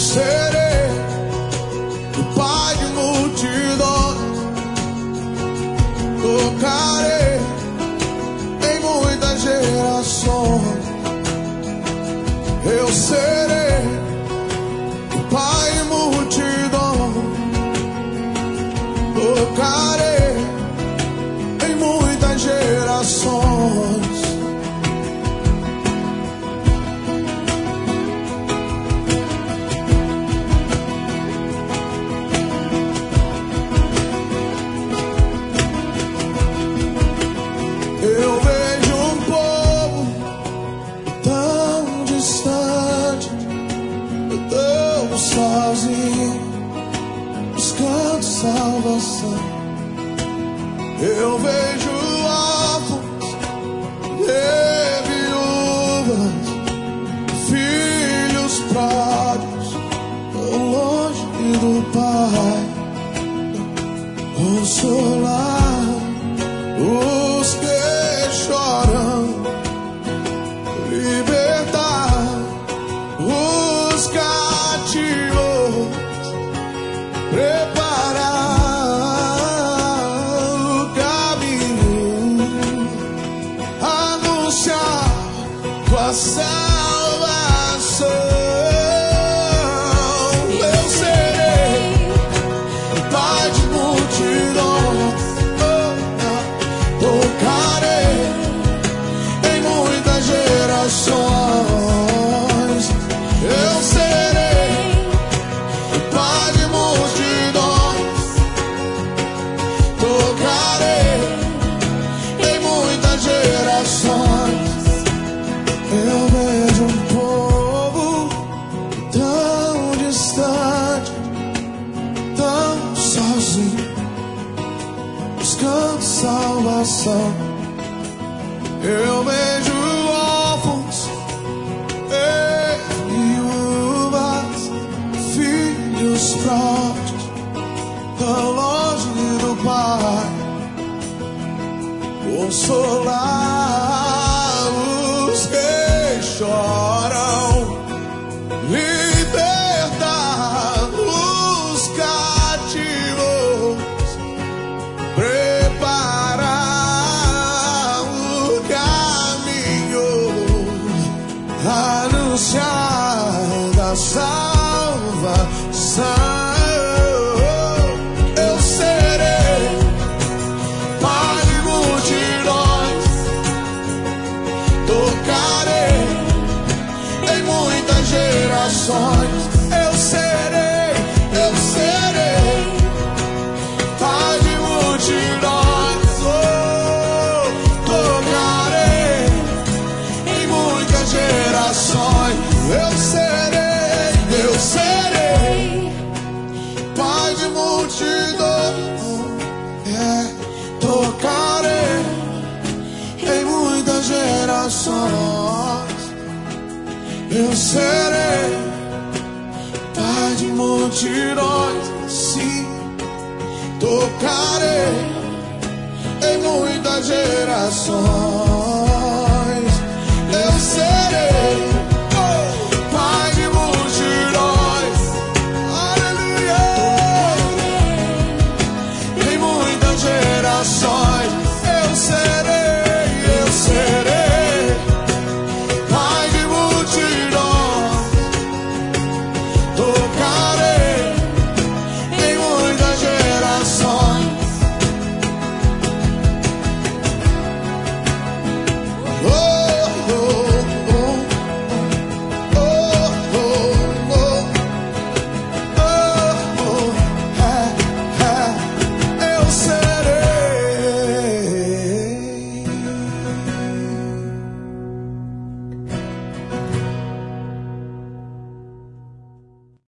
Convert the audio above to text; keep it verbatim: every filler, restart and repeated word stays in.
serei o pai de multidões, tocarei em muitas gerações. Eu serei o pai de multidões, tocarei em muitas gerações. Eu vejo um povo tão distante, tão sozinho, buscando salvação. Eu vejo órfãos e viúvas, filhos pródigos, tão longe do Pai, consolar os que choram, libertar os cativos, preparar o caminho, anunciar tua salvação. Eu serei pai de multidões, tocarei em muitas gerações. Eu serei o pai de multidões, tocarei em muitas gerações. Eu vejo um povo tão distante, tão sozinho, buscando salvação. Eu vejo órfãos e viúvas, filhos pródigos, tão longe do Pai, consolar os que choram, libertar os cativos, preparar o caminho, anunciar da salvação. Eu serei pai de multidões, tocarei em muitas gerações. Eu serei, eu serei pai de multidões, oh, tocarei em muitas gerações. Eu serei, eu serei pai de multidões, é, tocarei em muitas gerações. Eu serei pai de multidões, sim, tocarei em muitas gerações.